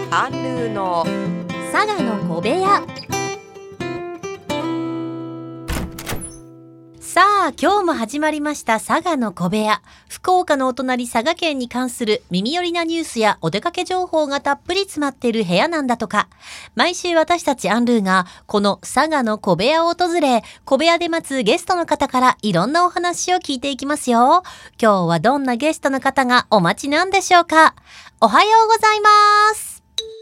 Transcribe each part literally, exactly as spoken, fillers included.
アンルーの佐賀の小部屋。さあ今日も始まりました佐賀の小部屋。福岡のお隣佐賀県に関する耳寄りなニュースやお出かけ情報がたっぷり詰まっている部屋なんだとか。毎週私たちアンルーがこの佐賀の小部屋を訪れ、小部屋で待つゲストの方からいろんなお話を聞いていきますよ。今日はどんなゲストの方がお待ちなんでしょうか。おはようございます。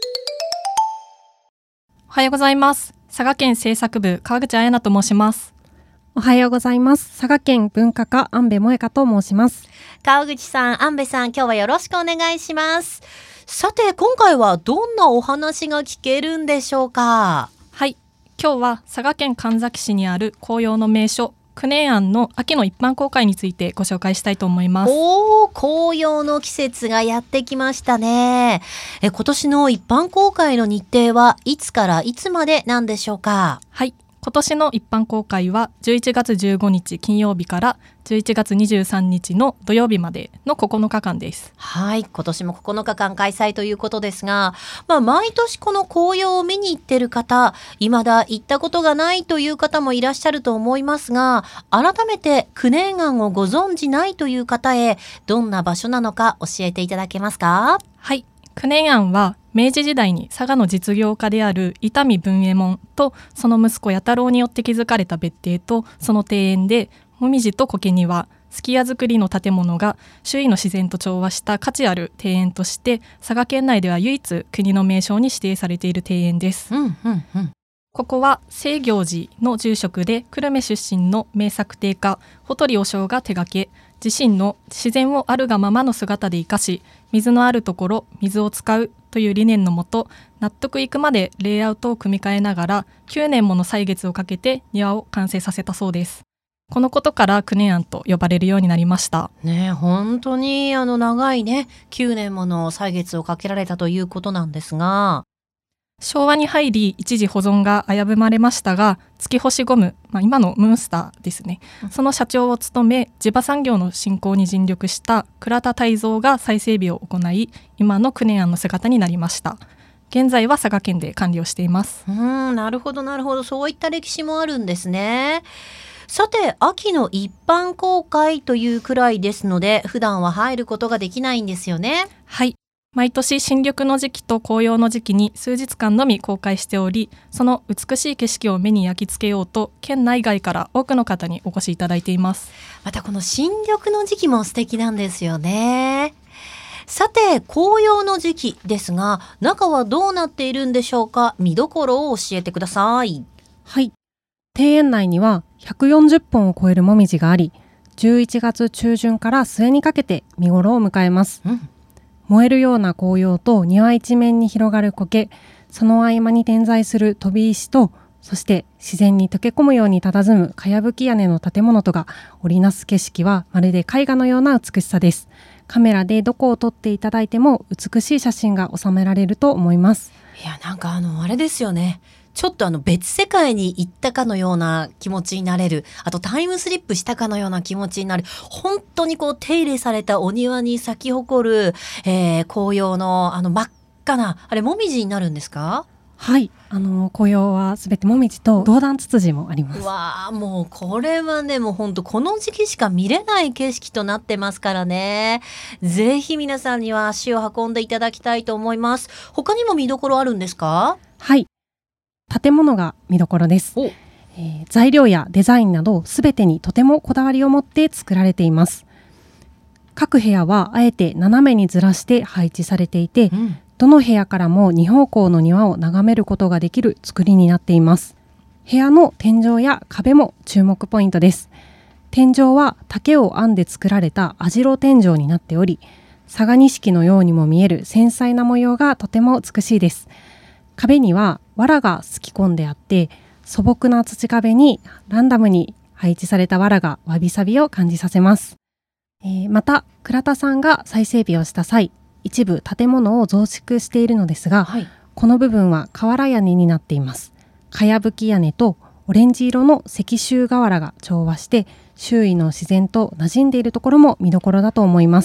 おはようございます。佐賀県政策部川口彩奈と申します。 おはようございます。佐賀県文化課安部萌香と申します。 川口さん、安部さん、今日はよろしくお願いします。さて今回はどんなお話が聞けるんでしょうか。 はい、今日は佐賀県神埼市にある紅葉の名所九年庵の秋の一般公開についてご紹介したいと思います。 おー、紅葉の季節がやってきましたね。え今年の一般公開の日程はいつからいつまでなんでしょうか。 はい、今年の一般公開はじゅういちがつじゅうごにち金曜日からじゅういちがつにじゅうさんにちの土曜日までのここのかかんです。 はい、今年もここのかかん開催ということですが、まあ、毎年この紅葉を見に行ってる方、未だ行ったことがないという方もいらっしゃると思いますが、改めて九年庵をご存じないという方へどんな場所なのか教えていただけますか。 はい、九年庵は明治時代に佐賀の実業家である伊丹文右衛門とその息子弥太郎によって築かれた別邸とその庭園で、もみじと苔庭、すき家造りの建物が周囲の自然と調和した価値ある庭園として佐賀県内では唯一国の名勝に指定されている庭園です。 うんうんうん、 ここは清行寺の住職で久留米出身の名作庭家穂取和尚が手掛け、自身の自然をあるがままの姿で生かし、水のあるところ水を使うという理念のもと、納得いくまでレイアウトを組み替えながらきゅうねんもの歳月をかけて庭を完成させたそうです。このことから九年庵と呼ばれるようになりましたね。本当にあの長いねきゅうねんもの歳月をかけられたということなんですが、 昭和に入り一時保存が危ぶまれましたが、月星ゴム、まあ、今のムーンスターですね、うん、その社長を務め地場産業の振興に尽力した倉田泰造が再整備を行い、今の九年庵の姿になりました。現在は佐賀県で管理をしています。 うーん、なるほどなるほど、そういった歴史もあるんですね。さて秋の一般公開というくらいですので普段は入ることができないんですよね。 はい、毎年新緑の時期と紅葉の時期に数日間のみ公開しており、その美しい景色を目に焼き付けようと県内外から多くの方にお越しいただいています。 またこの新緑の時期も素敵なんですよね。さて紅葉の時期ですが中はどうなっているんでしょうか。見どころを教えてください。 はい、庭園内にはひゃくよんじゅっぽんを超えるもみじがあり、じゅういちがつちゅうじゅんから末にかけて見頃を迎えます。うん、燃えるような紅葉と庭一面に広がる苔、その合間に点在する飛び石と、そして自然に溶け込むように佇むかやぶき屋根の建物とが織りなす景色はまるで絵画のような美しさです。カメラでどこを撮っていただいても美しい写真が収められると思います。 いやなんかあのあれですよね、ちょっとあの別世界に行ったかのような気持ちになれる、あとタイムスリップしたかのような気持ちになる、本当にこう手入れされたお庭に咲き誇る、えー、紅葉のあの真っ赤なあれもみじになるんですか。 はい、あの紅葉はすべてもみじとドウダンツツジもあります。 うわー、もうこれはねもう本当この時期しか見れない景色となってますからね。ぜひ皆さんには足を運んでいただきたいと思います。他にも見どころあるんですか。 はい、建物が見どころです。えー、材料やデザインなどすべてにとてもこだわりを持って作られています。各部屋はあえて斜めにずらして配置されていて、うん、どの部屋からもに方向の庭を眺めることができる作りになっています。部屋の天井や壁も注目ポイントです。天井は竹を編んで作られた網代天井になっており、佐賀錦のようにも見える繊細な模様がとても美しいです。壁には藁がすき込んであって、素朴な土壁にランダムに配置された藁がわびさびを感じさせます。えー、また倉田さんが再整備をした際、一部建物を増築しているのですが、はい、この部分は瓦屋根になっています。かやぶき屋根とオレンジ色の石州瓦が調和して周囲の自然と馴染んでいるところも見どころだと思います。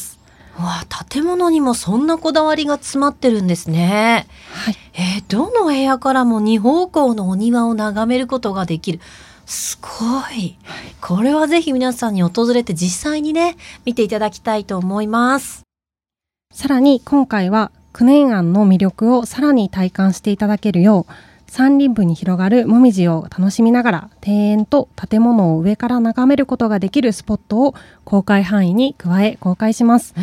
わあ、建物にもそんなこだわりが詰まってるんですね。 はい、 えー、どの部屋からもに方向のお庭を眺めることができる。すごい。これはぜひ皆さんに訪れて実際にね、見ていただきたいと思います。 さらに今回は九年庵の魅力をさらに体感していただけるよう、山林部に広がるもみじを楽しみながら庭園と建物を上から眺めることができるスポットを公開範囲に加え公開します。 うん、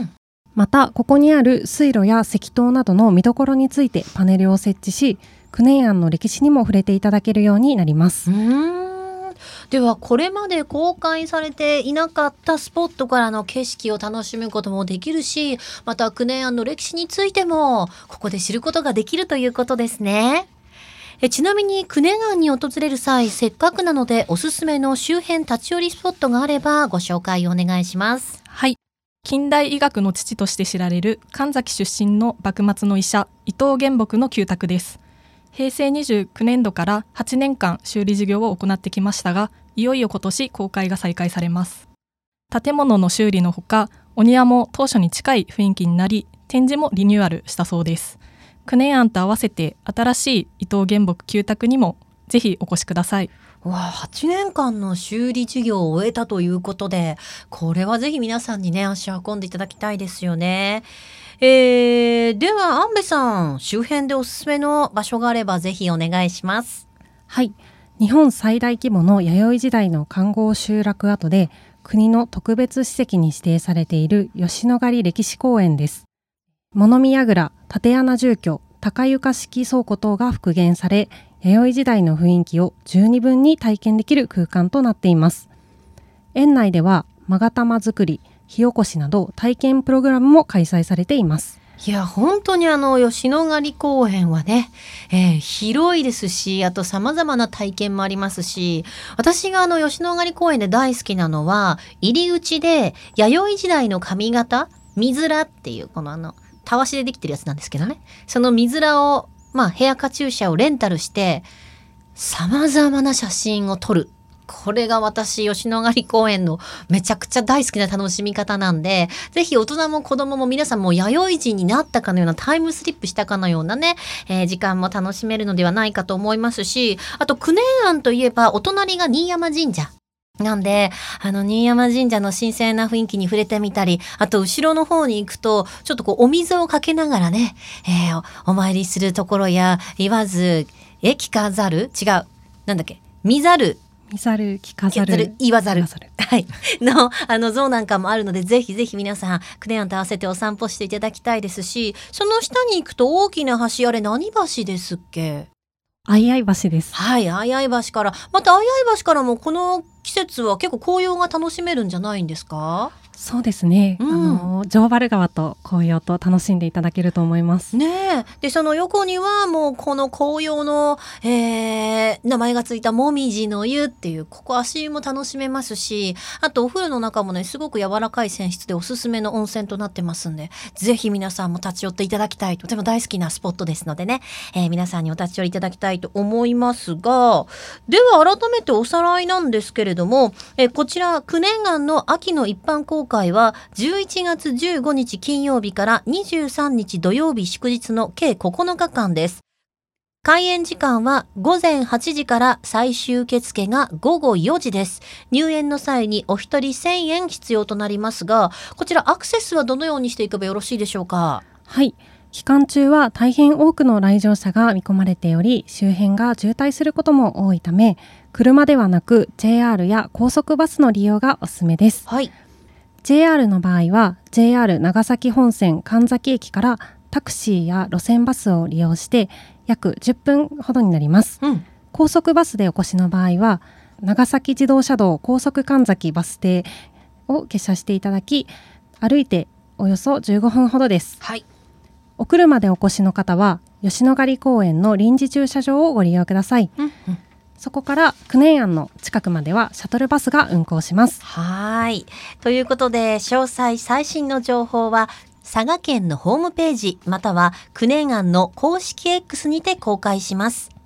またここにある水路や石塔などの見どころについてパネルを設置し、九年庵の歴史にも触れていただけるようになります。 うーん、ではこれまで公開されていなかったスポットからの景色を楽しむこともできるし、また九年庵の歴史についてもここで知ることができるということですね。えちなみに九年庵に訪れる際、せっかくなのでおすすめの周辺立ち寄りスポットがあればご紹介をお願いします。 はい、近代医学の父として知られる神崎出身の幕末の医者伊藤玄木の旧宅です。へいせいにじゅうきゅうねんどからはちねんかん修理事業を行ってきましたが、いよいよ今年公開が再開されます。建物の修理のほか、お庭も当初に近い雰囲気になり、展示もリニューアルしたそうです。九年庵と合わせて新しい伊藤玄木旧宅にもぜひお越しください。 わあ、はちねんかんの修理事業を終えたということで、これはぜひ皆さんにね、足を運んでいただきたいですよね。えー、では安部さん、周辺でおすすめの場所があればぜひお願いします。 はい、日本最大規模の弥生時代の環濠集落跡で国の特別史跡に指定されている吉野ヶ里歴史公園です。物見櫓、竪穴住居、高床式倉庫等が復元され、弥生時代の雰囲気を十二分に体験できる空間となっています。園内では勾玉作り、火起こしなど体験プログラムも開催されています。 いや、本当にあの吉野ヶ里公園はね、えー、広いですし、あと様々な体験もありますし、私があの吉野ヶ里公園で大好きなのは、入り口で弥生時代の髪型、水面っていうこのあのたわしでできてるやつなんですけどね、その水面を、まあヘアカチューシャをレンタルして様々な写真を撮る。これが私吉野ヶ里公園のめちゃくちゃ大好きな楽しみ方なんで、ぜひ大人も子供も皆さんも弥生人になったかのような、タイムスリップしたかのようなね、えー、時間も楽しめるのではないかと思いますし、あと九年庵といえばお隣が新山神社なんで、あの新山神社の神聖な雰囲気に触れてみたり、あと後ろの方に行くとちょっとこうお水をかけながらね、えー、お, お参りするところや、言わずえ聞かざる違うなんだっけ見ざる見ざる聞かざる言わざるはいのあの像なんかもあるので、ぜひぜひ皆さん九年庵と合わせてお散歩していただきたいですし、その下に行くと大きな橋、あれ何橋ですっけ？ 相合橋です。 はい、相合橋から、また相合橋からもこの季節は結構紅葉が楽しめるんじゃないんですか？ そうですね、うん、あの城原川と紅葉と楽しんでいただけると思いますね。え、でその横にはもうこの紅葉の、えー、名前がついたもみじの湯っていう、ここ足湯も楽しめますし、あとお風呂の中もね、すごく柔らかい泉質でおすすめの温泉となってますんで、ぜひ皆さんも立ち寄っていただきたい、とても大好きなスポットですのでね、えー、皆さんにお立ち寄りいただきたいと思いますが、では改めておさらいなんですけれども、えー、こちら九年庵の秋の一般公開はじゅういちがつじゅうごにち金曜日からにじゅうさんにち土曜日祝日の計ここのかかんです。開園時間はごぜんはちじから最終受付がごごよじです。入園の際にお一人せんえん必要となりますが、こちらアクセスはどのようにしていけばよろしいでしょうか？ はい、期間中は大変多くの来場者が見込まれており、周辺が渋滞することも多いため、車ではなく ジェイアール や高速バスの利用がおすすめです。 はい、 ジェイアール の場合は ジェイアール 長崎本線神崎駅からタクシーや路線バスを利用して約じゅっぷんほどになります、うん、高速バスでお越しの場合は長崎自動車道高速神崎バス停を下車していただき、歩いておよそじゅうごふんほどです、 はい、 お車でお越しの方は吉野ヶ里公園の臨時駐車場をご利用ください、うんうん、そこから九年庵の近くまではシャトルバスが運行します。 はい。ということで、詳細最新の情報は佐賀県のホームページまたは九年庵の公式 X にて公開します。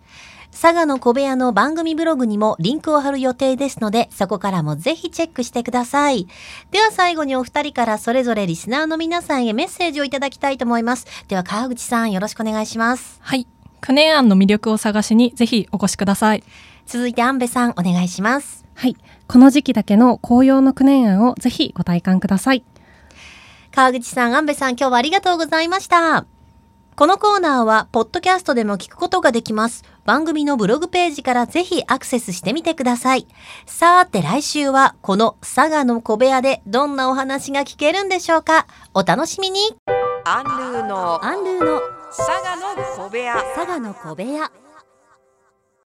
佐賀の小部屋の番組ブログにもリンクを貼る予定ですので、そこからもぜひチェックしてください。では最後にお二人からそれぞれリスナーの皆さんへメッセージをいただきたいと思います。では川口さん、よろしくお願いします。 はい、クネアンの魅力を探しにぜひお越しください。 続いて安部さん、お願いします。 はい、この時期だけの紅葉のクネアンをぜひご体感ください。 川口さん、安部さん、今日はありがとうございました。このコーナーはポッドキャストでも聞くことができます。番組のブログページからぜひアクセスしてみてください。さて来週はこの佐賀の小部屋でどんなお話が聞けるんでしょうか。お楽しみに。 アンルーのアンルーの佐賀の小部屋。 佐賀の小部屋。